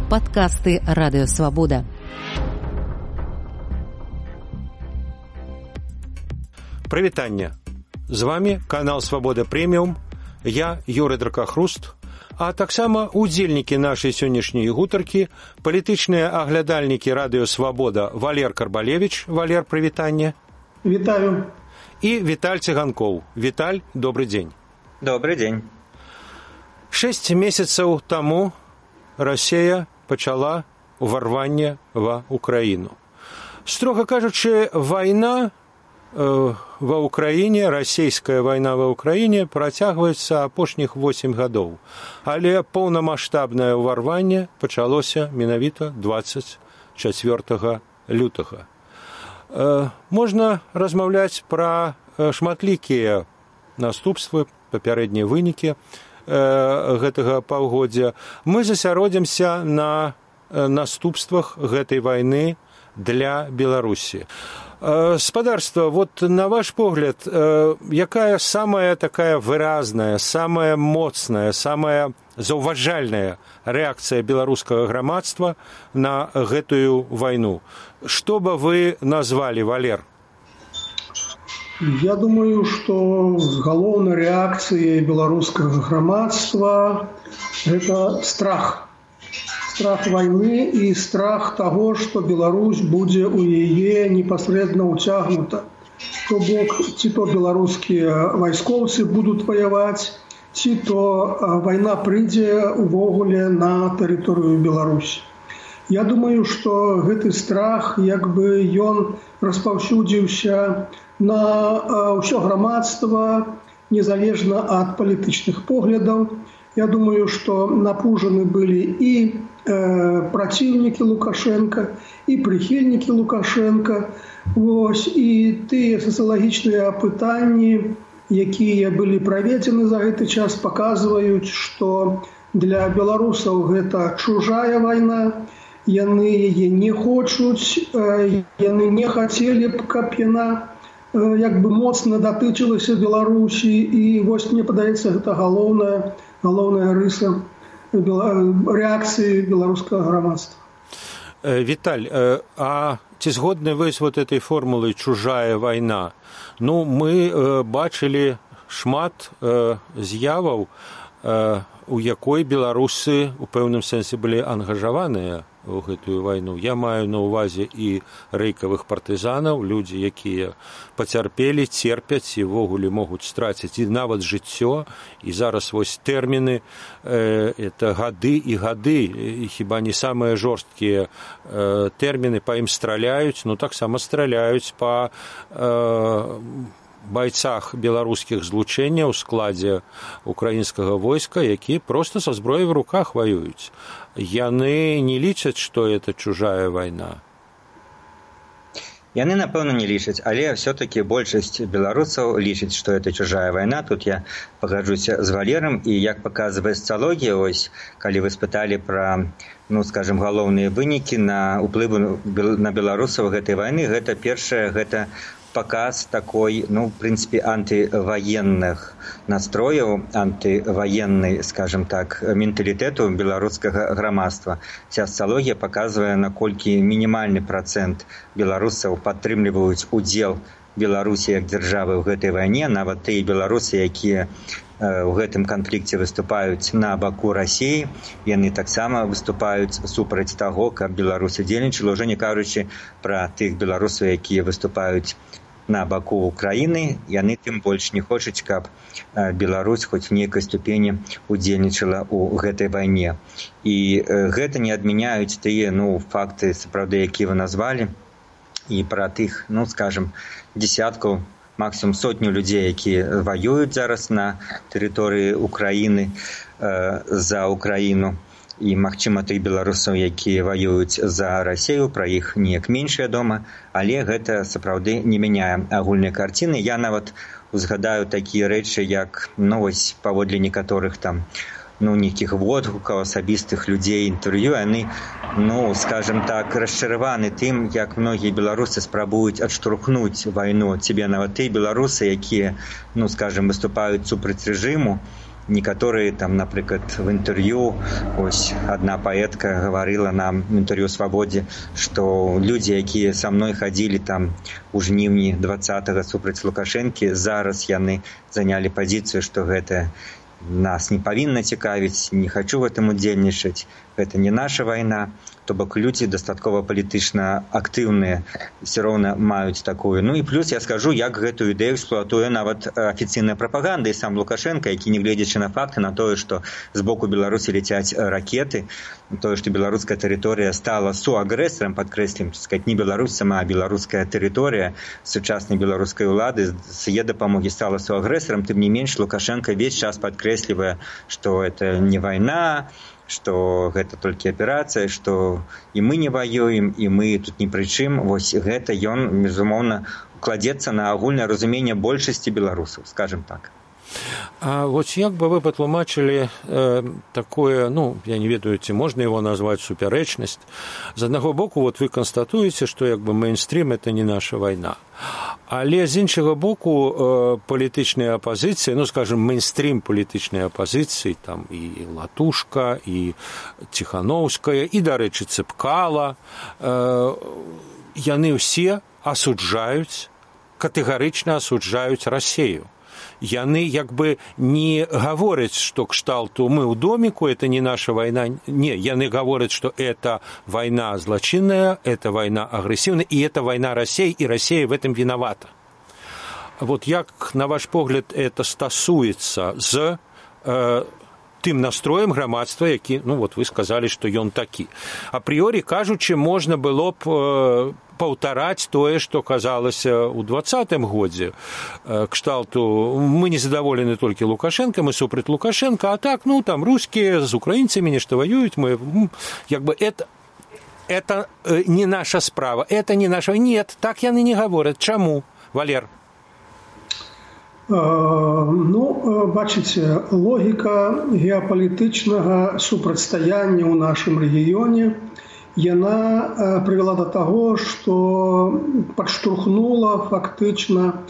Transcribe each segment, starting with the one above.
Падкасты Радыёвабода. Прывітанне. З вами канал Свабода Прэміум. Я Юрый Дракахруст, а таксама удзельнікі нашай сённяшняй гутаркі, палітычныя аглядальнікі Радыёвабода Валер Карбалевич. Валер, прывітанне. Вітаю. І Віталь Цыганкоў. Віталь, добрый дзень. Добрый дзень. 6 месяцаў таму Расія пачала ўварванне ва Украіну. Строга кажучы, вайна ва Украіне, расійская вайна ва Украіне працягваецца апошніх 8 гадоў. Але поўнамаштабнае ўварванне пачалося менавіта 24 лютага. Можна размаўляць пра шматлікія наступствы, папярэднія вынікі гэтага паўгоддзя. Мы засяродзімся на наступствах гэтай вайны для Беларусі. Спадарства, вот на ваш погляд, якая самая такая выразная, самая моцная, самая заўважальная рэакцыя беларускага грамадства на гэтую вайну? Што бы вы назвалі, Валер? Я думаю, што галоўнай рэакцыяй беларускага грамадства гэта страх. Страх вайны і страх таго, што Беларусь будзе ў яе непасрэдна ўцягнута. То бок, ці то беларускія вайскоўцы будуць ваяваць, ці то вайна прыйдзе ўвогуле на тэрыторыю Беларусі. Я думаю, што гэты страх, як бы ён распаўсюдзіўся на ўсё грамадства, незалежна ад палітычных поглядаў. Я думаю, што напужаны былі і праціўнікі Лукашенка, і прыхільнікі Лукашенка. І тыя сацыялагічныя апытанні, якія былі праведзены за гэты час, паказваюць, што для беларусаў гэта чужая вайна, яны яе не хочуць, яны не хацелі б, каб яна як бы моцна датычылася Беларусі, і вось мне падаецца, гэта галоўная рыса рэакцыі беларускага грамадства. Віталь, а ці згодны вы з вот этой формулай «чужая вайна»? Ну, мы бачылі шмат з'яваў, у якой беларусы у пэўным сэнсе былі ангажаваныя ў гэтую вайну. Я маю на ўвазе і рэйкавых партызанаў, людзі, якія пацярпелі, церпяць і ввогуле могуць страціць і нават жыццё. І зараз вось тэрміны, это гады і гады, і хіба не самыя жорсткія тэрміны, па ім страляюць, ну таксама страляюць па байцах беларускіх злучэнняў у складзе украінскага войска, якія проста са зброяй в руках ваююць. Яны не лічаць, што это чужая вайна? Яны, напэўна, не лічаць, але все-таки большасць беларусаў лічыць, што это чужая вайна. Тут я пагаджуся з Валерам, і як паказвае сацыялогія, ось, калі вы спыталі пра, ну, скажем, галоўныя вынікі на ўплыву на беларусаў гэтай вайны, гэта першае, гэта паказ такой, ну, в прынцыпе, антываенных настрояў, антываеннай, скажем так, менталітэту беларускага грамадства. Ця сацыялогія паказвае, наколькі мінімальны працэнт беларусаў падтрымліваюць удзел Беларусі як дзяржавы ў гэтай вайне, нават тыя беларусы, якія ў гэтым канфлікце выступаюць на баку Расіі, яны таксама выступаюць супраць таго, каб Беларусь удзельнічала, ўжо не кажучы пра тых беларусаў, якія выступаюць на баку Украіны, яны тым больш не хочуць, каб Беларусь хоць в нейкай ступені удзельнічала ў гэтай вайне. І гэта не адмяняюць тыя, ну, факты, сапраўды, якія вы назвалі, і пра тых, ну, скажем, десяткаў, максимум сотню людзей, якія ваююць зараз на тэрыторыі Украіны за Украіну. І, магчыма, тых беларусаў, якія ваююць за Расію, пра іх неяк менш вядома, але гэта сапраўды не мяняе агульнай карціны. Я нават узгадаю такія рэчы, як, ну, вось, паводле некаторых там, ну, нейкіх водгукаў, асабістых людзей, інтэрв'ю, яны, ну, скажем так, расчараваны тым, як многія беларусы спрабуюць адштурхнуць вайну. Цябе нават тыя беларусы, якія, ну, скажем, выступаюць супраць рэжыму, некаторыя там, напрыклад, в інтэрв'ю ось адна паэтка гаварыла нам в інтэрв'ю «Свабодзе», што людзі, якія са мной хадзілі там у жніўні 20-го супраць Лукашэнкі, зараз яны занялі пазіцыю, што гэта нас не павінна цікавіць, не хачу в гэтым удзельнічаць, гэта не наша вайна. То бок людзі дастаткова палітычна актыўныя все роўна маюць такую. Ну і плюс я скажу, як гэтую ідэю эксплуатуе нават афіцыйная прапаганда і сам Лукашенко, які, не гледзячы на факты, на тое, што з боку Беларусі ляцяць ракеты, тое, што беларуская тэрыторыя стала суагрэсарам, падкрэслім, сказаць, не Беларусь сама, а беларуская тэрыторыя сучаснай беларускай улады з яе дапамогі стала суагрэсарам, тым не менш Лукашенко увесь час падкрэслівае, што это не вайна, што гэта толькі аперацыя, што і мы не ваюем, і мы тут ні пры чым. Вось гэта ён, безумоўна, кладзецца на агульнае разуменне большасці беларусаў, скажем так. А вот як бы вы патлумачылі такое, ну, я не ведаю, ці можна его назваць супярэчнасць. З аднаго боку, вот вы канстатуеце, што як бы мейнстрим – это не наша вайна. Але з іншага боку палітычныя апазіцыі, ну, скажем, мейнстрим палітычнай апазіцыі, там і Латушка, і Ціхановская, і, дарэчы, Цыпкала, яны ўсе асуджаюць, катэгарычна асуджаюць Расею. Яны як бы не гавораць, што кшталту мы ў доміку, это не наша вайна. Не, яны гавораць, што это вайна злачынная, это вайна агрэсіўная, і это вайна Расеі, і Расея в этом виновата. Вот як, на ваш погляд, это стасуецца з тым настроем грамадства, які, ну вот вы сказалі, што ён такі. Апрыёрі кажучы, можна было б паўтараць тое, што казалася ў 20-м годзе. Кшталту, мы не задаволены толькі Лукашенко, мы супраць Лукашенко, а так, ну, там, рускія з украінцамі нешта ваююць, мы, як бы, это не наша справа, это не наша... Нет, так яны не гавораць. Чаму, Валер? Ну, бачыце, логіка геапалітычнага супрацьстаяння ў нашым рэгіёне, яна прывяла да таго, што падштурхнула фактычна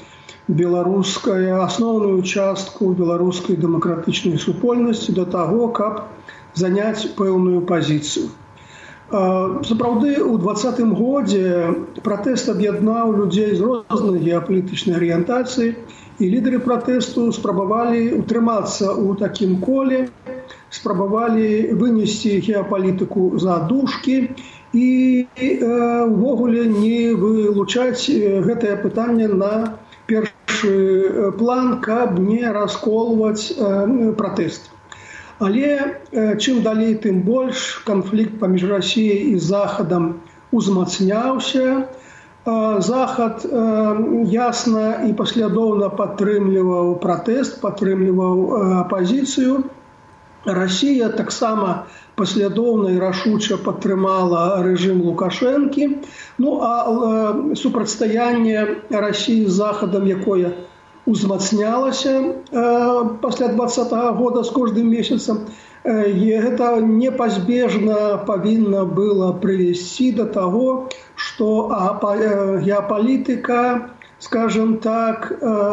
асноўную частку беларускай дэмакратычнай супольнасці да таго, каб заняць пэўную пазіцыю. Сапраўды, у 20-м годзе пратэст аб'яднаў людзей з рознай геапалітычнай арыентацыі, і лідары пратэсту спрабавалі утрымацца ў такім коле, спрабавалі вынесці геапалітыку за дужкі і увогуле не вылучаць гэтае пытанне на першы план, каб не расколваць пратэст. Але чым далей, тым больш канфлікт паміж Расіяй і Захадам узмацняўся. Захад ясна і паслядоўна падтрымліваў пратэст, падтрымліваў апазіцыю. Расія таксама паслядоўна і рашуча падтрымала рэжым Лукашэнкі. Ну, а супрацьстаянне Расіі з Захадам, якое узмацнялася пасля 20-го года з кожным месяцам, гэта непазбежна павінна было прывесці да таго, што геапалітыка, скажем так,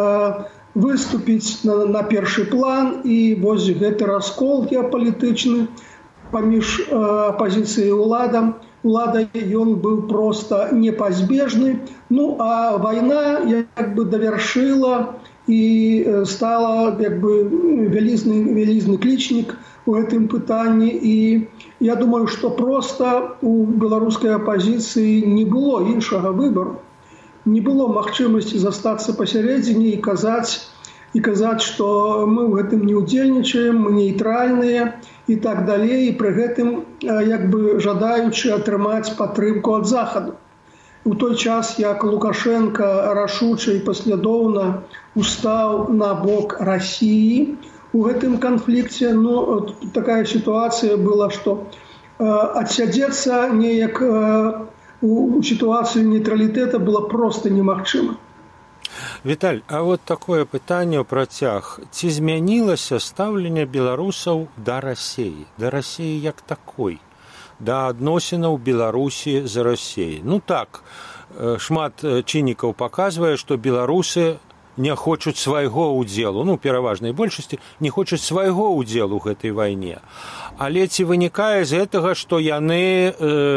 выступіць на першы план, і вось гэты раскол геапалітычны паміж апазіцыяй і уладай, ён быў проста непазбежны. Ну, а вайна як бы давяршыла і стала як бы вялізны клічнік у гэтым пытанні. І я думаю, што проста у беларускай апазіцыі не было іншага выбару. Не было магчымасці застацца пасярэдзіне і казаць, што мы ў гэтым не ўдзельнічаем, мы нейтральныя і так далей, і пры гэтым як бы жадаючы атрымаць падтрымку ад Захаду. У той час, як Лукашенко рашуча і паслядоўна устаў на бок Расіі у гэтым канфлікце, ну, такая сітуацыя была, што адсядзецца неяк у сітуацыю нейтралітэта было проста немагчыма. Віталь, а вот такое пытанне ў працяг. Ці змянілася стаўленне беларусаў да Расіі як такой, да адносінаў Беларусі з Расіяй? Ну так, шмат чыннікаў паказвае, што беларусы не хочуць свайго ўдзелу, ну, пераважнай большасці, не хочуць свайго ўдзелу ў гэтай вайне. Але ці вынікае з гэтага, што яны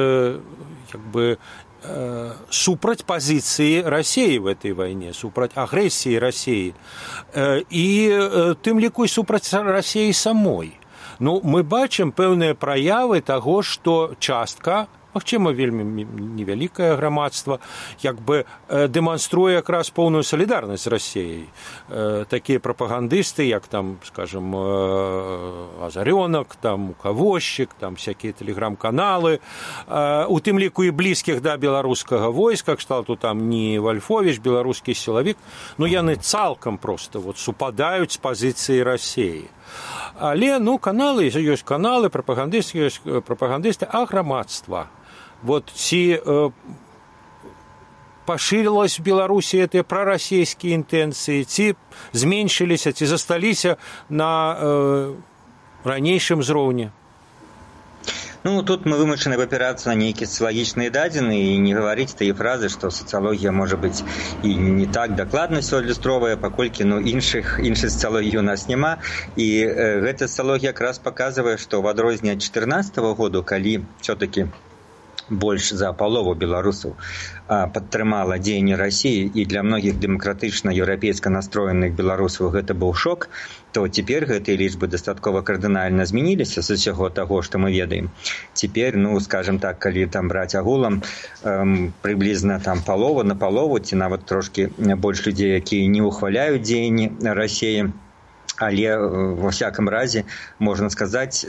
супраць пазіцыі Расіі в этой вайне, супраць агрэсіі Расіі і тым ліку і супраць Расіі самой. Ну, мы бачым пэўныя праявы таго, што частка, магчыма, вельмі невялікае грамадства, дэманструе якраз поўную салідарнасць з Расіяй. Такія прапагандысты, як там, скажем, Азарёнак, там Кавозчык, там всякие тэлеграм-каналы, у тым ліку і блізкіх да беларускага войска, кшталту там не Вальфовіч, беларускі сілавік, ну яны цалкам проста супадаюць з пазіцыі Расіі. Але, ну, каналы, ёсць каналы, прапагандысты, ёсць прапагандысты, а грамадства. Ці пашырылась в Беларусі гэтыя прарасійскія інтэнцыі, ці зменшыліся, ці засталіся на ранейшым узроўні? Ну, тут мы вымушаны опирацца на нейкія социологічныя дадзеныя і не гаварыць тыя фразы, што сацыялогія можа быць і не так дакладна адлюстроўвае, паколькі іншай сацыялогіі у нас няма. І гэта сацыялогія якраз паказвае, што ў адрозненне ад 2014 году, калі ўсё-такі больш за палову беларусаў падтрымала дзеянні Расіі, і для многіх дэмакратычна-еўрапейска настроеных беларусаў гэта быў шок, то цяпер гэтыя лічбы дастаткова кардынальна змяніліся з усяго таго, што мы ведаем. Цяпер, ну, скажем так, калі там браць агулам, прыблізна там палова на палову, ці нават трошкі больш людзей, якія не ўхваляюць дзеянні Расіі, але ва всяком разе можна сказаць,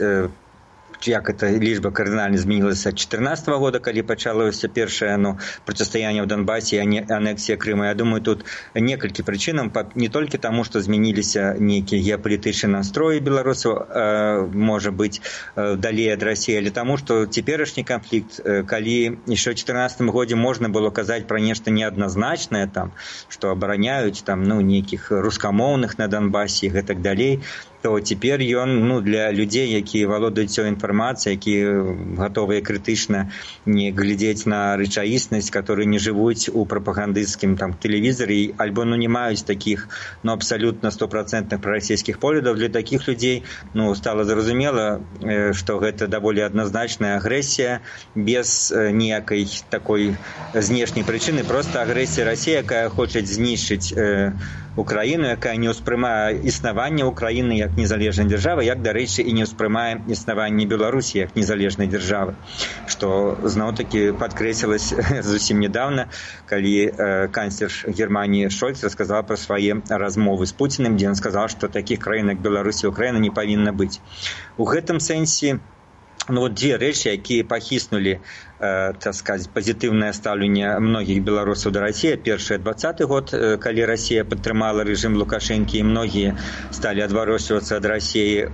як эта лічба кардынальна змянілася ад 2014 года, калі пачалося першае процістаянне ў Донбасе і анексія Крыма. Я думаю, тут некалькі прычынаў, не толькі таму, што змяніліся нейкія геапалітычныя настроі беларусаў, можа быць, далей ад Расіі, але таму, што цяперашні канфлікт, калі яшчэ ў 2014 годзе можна было казаць пра нешта неадназначнае, там, што абараняюць там, ну, нейкіх рускамоўных на Донбасе і гэтак далей, то цяпер ён, ну, для людзей, якія валодаюць цёй інфармацыяй, якія гатовыя крытычна не глядзець на рэчаіснасць, которые не жывуць у прапагандысцкім там тэлевізары, альбо, ну, не маюць такіх, ну, абсалютна 100% прарасійскіх поглядаў. Для такіх людзей, ну, стала зразумела, што гэта даволі адназначная агрэсія без ніякай такой знешняй прычыны, проста агрэсія Расіі, якая хоча знішчыць Украіну, якая не ўспрымае існаванне Украіны як незалежнай дзяржавы, як, дарэчы, і не ўспрымае існаванне Беларусі як незалежнай дзяржавы, што зноў-такі падкрэслілася зусім нядаўна, калі канцлер Германіі Шольц расказаў пра свае размовы з Пуціным, дзе ён сказаў, што такіх краін, як Беларусь і Украіна, не павінна быць. У гэтым сэнсе, ну, дзве рэчы, якія пахіснулі, так сказать, пазітыўнае стаўленне многіх беларусаў да Расіі. Першае, 20-й год, калі Расія падтрымала рэжым Лукашэнкі, і многія сталі адварочвацца ад Расіі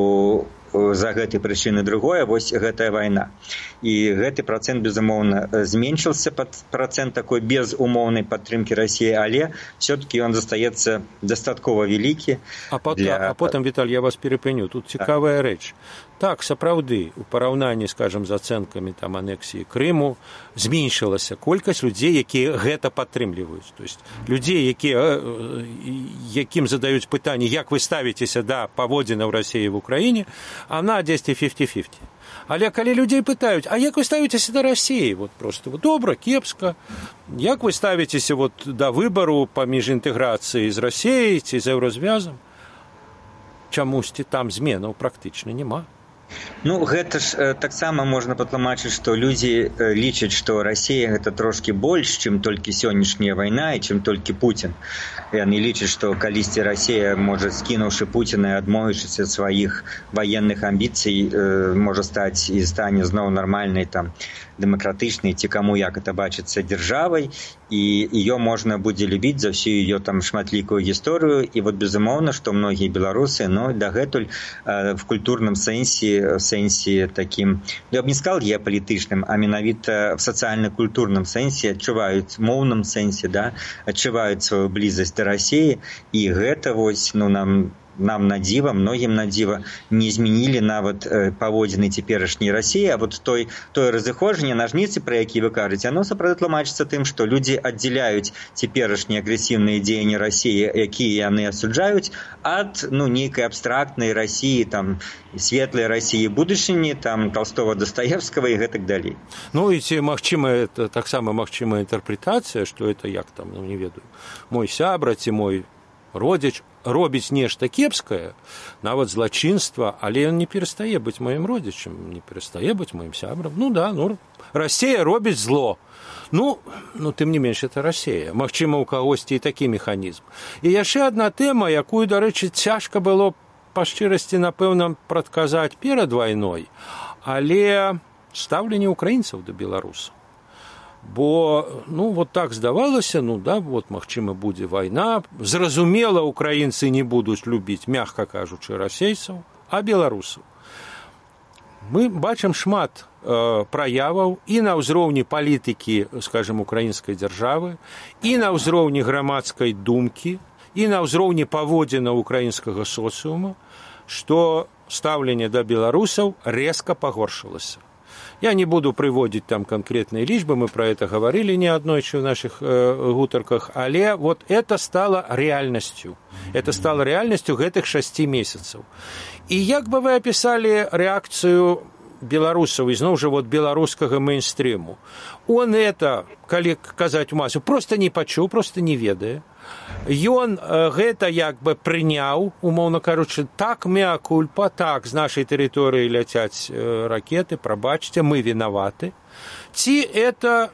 за гэтай прычыны. Другое, вось гэтая вайна. І гэты працэнт, безумоўна, зменшыўся пад працэнт такой безумоўнай падтрымкі Расіі, але все-таки ён застаецца дастаткова вялікі. А потым, Віталь, я вас перапыню. Тут цікавая рэч. Так, сапраўды, у параўнанні, скажем, з ацэнкамі там анексіі Крыму зменшылася колькасць людзей, якія гэта падтрымліваюць. То есть людзей, якім задаюць пытанне, як вы ставіцеся да паводзінаў Расіі в Украіне, она 10-50-50. Але калі людзей пытаюць, а як вы ставіцеся да Расіі? Вот просто добра, кепска. Як вы ставіцеся да выбару паміж інтэграцыяй з Расіяй ці з еўразвязам? Чамусьці там зменаў практычна няма. Ну, гэта ж таксама можна патлумачыць, што людзі лічаць, што Расія гэта трошкі больш, чым толькі сённяшняя вайна і чым толькі Пуцін. Яны лічаць, што калісьці Расія можа, скінуўшы Пуціна і адмовіўшыся ад сваіх ваенных амбіцый, можа стаць і стане зноў нармальнай там дэмакратычнай, ці каму як это бачыцца, дзяржавай, і ее можна будзе любіць за всю ее там шматлікую гісторыю. І вот безумоўна, што многія беларусы, но дагэтуль в культурным сэнсе такім, я б не сказал геапалітычным, а менавіта в сацыяльна-культурным сэнсе адчуваюць, моўным сэнсе, да, адчуваюць сваю блізасць да Расіі, і гэта вось, ну, нам нам на дзіва, многім на дзіва, не змянілі нават паводзіны цяперашняй Расіі, а вот тое разыходжанне на жніцы, пра які вы кажаце, оно сапраўды тлумачыцца тым, што людзі аддзяляюць цяперашнія агрэсіўныя дзеянні Расіі, якія яны асуджаюць, ад нейкай абстрактнай Расіі, там светлай Расіі будучыні, там Толстого, Достоевского і гэтак далей. Ну і ці магчымая, таксама магчымая інтэрпрэтацыя, што это як там, не ведаю, мой сябра ці мой родзіч робіць нешта кепскае, нават злачынства, але ён не перастае быць маім родзічам, не перастае быць маім сябрам. Расія робіць зло. Тым не менш, это Расія. Магчыма, у кагосьці і такі механізм. І яшчэ адна тэма, якую, дарэчы, цяжка было па шчырасці, напэўна, прадказаць перад вайной, але стаўленне украінцаў да беларусаў. Бо, вот так здавалася, магчыма, будзе вайна. Зразумела, украінцы не будуць любіць, мякка кажучы, расейцаў, а беларусаў. Мы бачым шмат праяваў і на ўзроўні палітыкі, скажем, украінскай дзяржавы, і на ўзроўні грамадскай думкі, і на ўзроўні паводзінаў украінскага соцыума, што стаўленне да беларусаў рэзка пагоршылася. Я не буду прыводзіць там канкрэтныя лічбы, мы пра гэта гаварылі неаднойчы ў нашых гутарках, але вот это стала рэальнасцю. Это стала рэальнасцю гэтых 6 месяцаў. І як бы вы апісалі рэакцыю беларусаў, ізноў жа беларускага мейнстрыму? Он это, калі казаць у масу, проста не пачуў, проста не ведае. Ён гэта як бы прыняў, умоўна кажучы, так меа-кульпа, так, з нашай тэрыторыі ляцяць ракеты, прабачце, мы вінаваты. Ці это,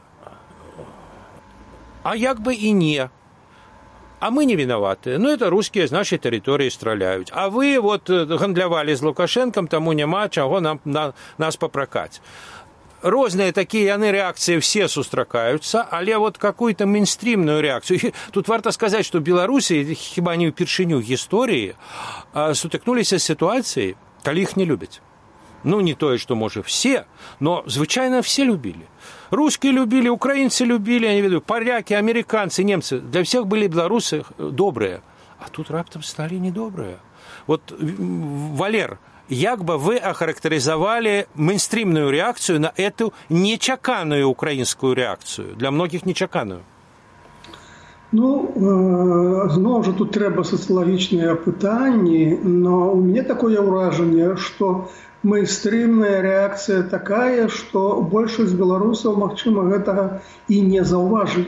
а як бы і не, а мы не вінаваты. Это рускія з нашай тэрыторыі страляюць. А вы гандлявалі з Лукашэнкам, таму няма чаго нас папракаць. Розныя такія яны рэакцыі все сустракаюцца, але какую-то мейнстрімную рэакцыю. Тут варта сказаць, што Беларусі, хіба не ўпершыню гісторыі, сутыкнуліся з сітуацыяй, калі іх не любяць. Не тое, што, можа, все, но звычайна все любілі. Рускія любілі, украінцы любілі, я не ведаю, палякі, амерыканцы, немцы. Для всех былі беларусы добрыя. А тут раптам сталі недобрыя. Валер, як бы вы ахарактарызавалі мейнстрімную рэакцыю на эту нечаканую украінскую рэакцыю, для многіх нечаканую? Зноў жа тут трэба сацыялагічныя пытанні, но у мяне такое ўражанне, што мейнстрімная рэакцыя такая, што большасць беларусаў, магчыма, гэтага і не заўважылі.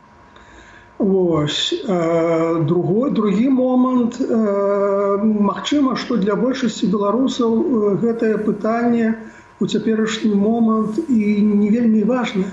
Другі момант, магчыма, што для большасці беларусаў гэтае пытанне у цяперашні момант і не вельмі важнае.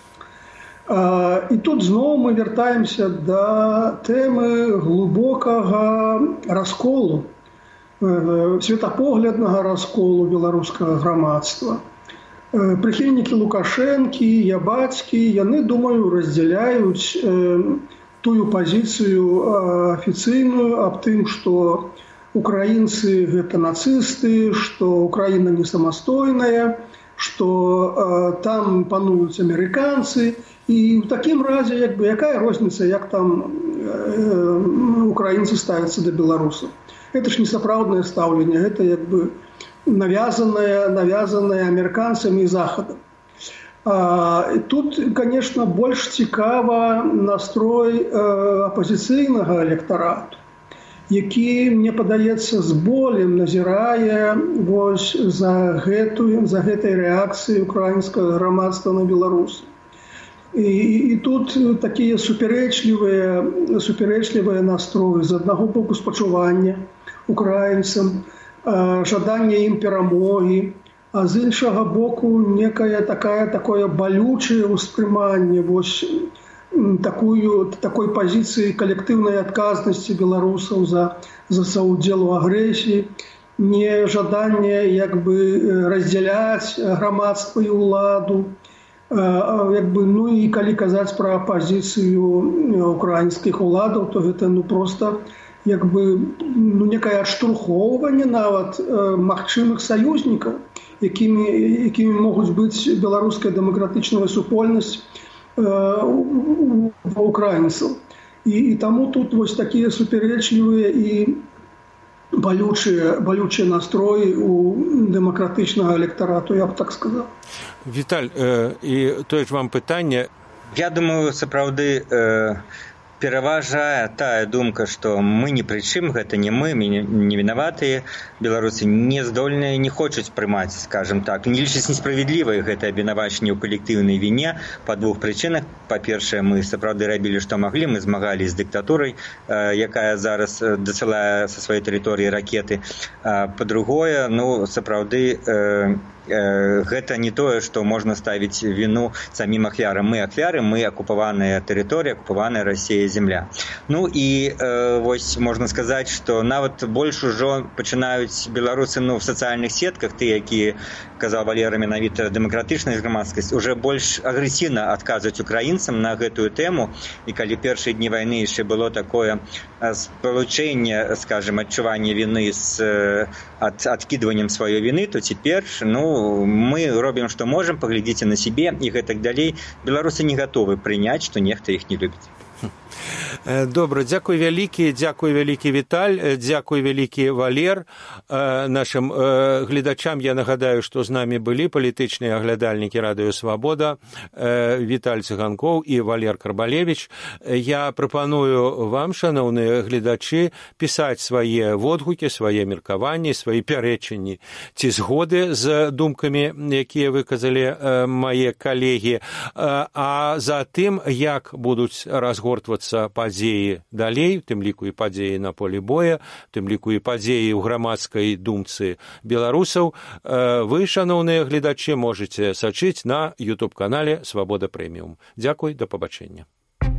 І тут зноў мы вяртаемся да тэмы глыбокага расколу, светапогляднага расколу беларускага грамадства. Прыхільнікі Лукашэнкі, Ябацкі, яны, думаю, раздзяляюць тую пазіцыю афіцыйную аб тым, што украінцы гэта нацысты, што Украіна не самастойная, што там пануюць амерыканцы. І ў такім разе, якая розніца, як там украінцы ставяцца да беларусаў. Гэта ж не сапраўднае стаўленне, гэта навязанное амерыканцамі і захадам. Тут, конечно, больш цікава настрой апазіцыйнага электарату, які, мне падаецца, з болем назірае за гэтай рэакцыяй украінскага грамадства на беларусаў. І тут такія супярэчлівыя настроі. З аднаго боку спачування украінцам, жаданне ім перамогі, а з іншага боку некае такое балючае ўспрыманне такой пазіцыі калектыўнай адказнасці беларусаў за саўдзел у агрэсіі, не жаданне раздзяляць грамадства і ўладу, і калі казаць пра апазіцыю украінскіх уладаў, то гэта проста некае адштурхоўванне нават магчымых саюзнікаў, якімі могуць быць беларуская дэмакратычная супольнасць ва украінцаў. І таму тут такія супярэчлівыя і балючыя настроі у дэмакратычнага электарату, я б так сказаў. Віталь, і тое ж вам пытанне. Я думаю, сапраўды пераважае тая думка, што мы не пры чым, гэта не мы не вінаватыя, беларусы не здольныя, не хочуць прымаць, скажем так, не лічаць несправядлівай гэта абвінавачанне ў калектыўнай віне па двух прычынах. Па-першае, мы сапраўды рабілі, што маглі, мы змагалі з дыктатурай, якая зараз дасылае са сваёй тэрыторыі ракеты. Па-другое, сапраўды гэта не тое, што можна ставіць віну самім ахвярам. Мы ахвяры, мы акупаваная тэрыторыя, акупаваная Расія земля. І вось можна сказаць, што нават больш ужо пачынаюць беларусы в сацыяльных сетках, ты, які казаў Валера менавіта дэмакратычная грамадскасць, уже больш агрэсіўна адказваюць украінцам на гэтую тэму. І калі першыя дні вайны яшчэ было такое спалучэнне, скажем, адчування віны з адкідваннем сваёй віны, то цяпер, мы робім, што можам, паглядзіце на сябе і гэтак далей. Беларусы не гатовы прыняць, што нехта іх не любіць. Добра, дзякуй вялікі Віталь, дзякуй вялікі Валер. Нашым гледачам я нагадаю, што з намі былі палітычныя аглядальнікі Радыё Свабода, Віталь Цыганкоў і Валер Карбалевіч. Я прапаную вам, шаноўныя гледачы, пісаць свае водгукі, свае меркаванні, свае пярэчанні ці згоды з думкамі, якія выказалі мае калегі, а затым, як будуць разгортвацца падзеі далей, у тым ліку і падзеі на полі боя, у тым ліку і падзеі ў грамадскай думцы беларусаў, вы, шаноўныя гледачы, можаце сачыць на YouTube-канале «Свабода Прэміум». Дзякуй, да пабачэння.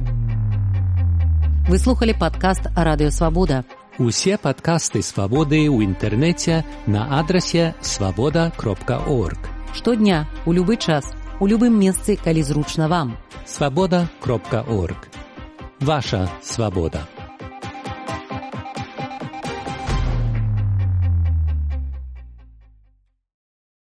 Вы слухали падкаст «Радыё Свабода». Усе падкасты «Свабоды» ў інтэрнэце на адрасе свабода.орг. Штодня, у любы час, у любым месцы, калі зручна вам. свабода.орг. Ваша свабода.